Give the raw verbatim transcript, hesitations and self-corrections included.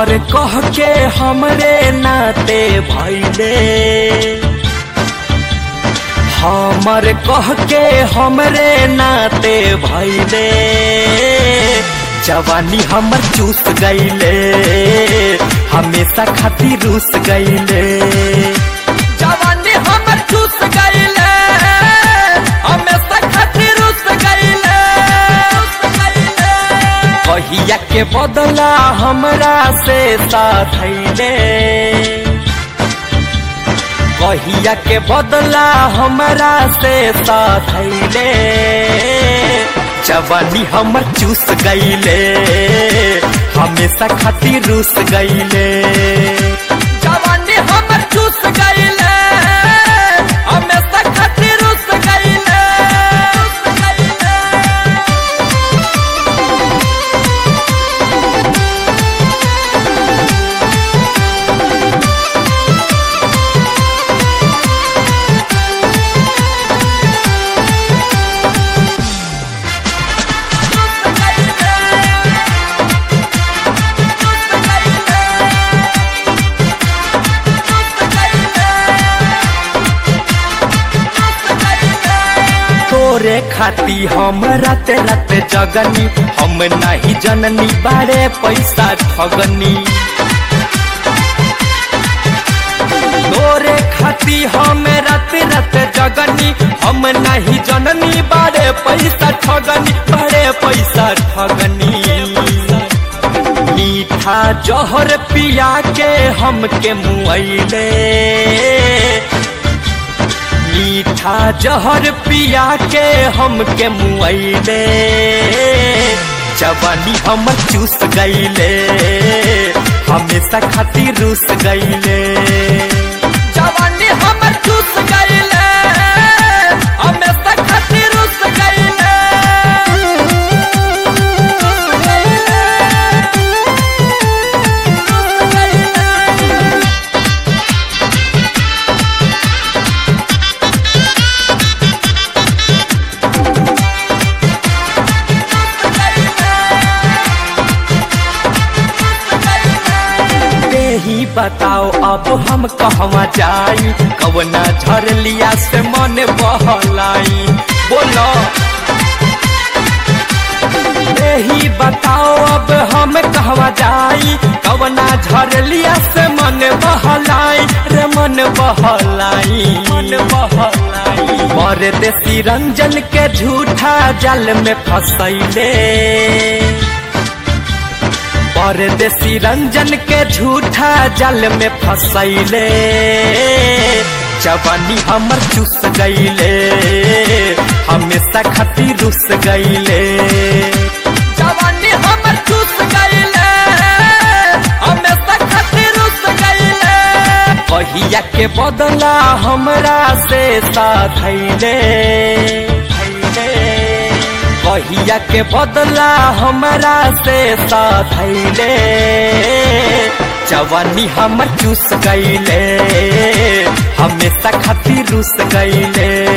हमर कह के हमरे नाते भइले, हमर कह के हमरे नाते भइले, जवानी हमर चूस गईले, हमेशा खातिर रूस गईले। जवानी हमर चूस गईले, हमेशा खातिर रूस गईले। कहिया के बदला हमरा से साथ ले, कहिया के बदला हमरा से साथ ले, जवानी हमर चूस गईले, हमेशा खातिर रूस गईले। जवानी हमर चूस गईले, हमेशा खातिर रूस गईले। तोरे खाती हम राते राते जगनी, हम नहीं जननी बारे पैसा ठगनी। तोरे खाती हम राते राते जगनी, हम नहीं जननी बारे पैसा ठगनी, बारे पैसा ठगनी। मीठा जहर पिया के हमके मुआइले, मीठा जहर पिया के हमके मुआइले, जवानी हमर चूस गईले, हमेशा खातिर रूस गईले। जवानी हमर चूस गईले, हमेशा खातिर रूस गईले। ही बताओ अब हम कहवा जाई, कवना झरलिया से मन बहलाई। बोलो ही बताओ अब हम कहवा जाई, कवना झरलिया से मन बहलाई, रे मन बहलाई, मन बहलाई। परदेसी रंजन के झूठा जाल में फसैले, परदेसी रंजन के झूठा जाल में फसैले, जवानी हमर चूस गईले, हमेशा खातिर रूस गईले। जवानी हमर चूस गईले, हमेशा खातिर रूस गईले। कहिया के बदला हमरा से साथ ले, कहिया के बदला हमरा से साथ ले, जवानी हमर चूस गईले, हमेशा खातिर रूस गईले।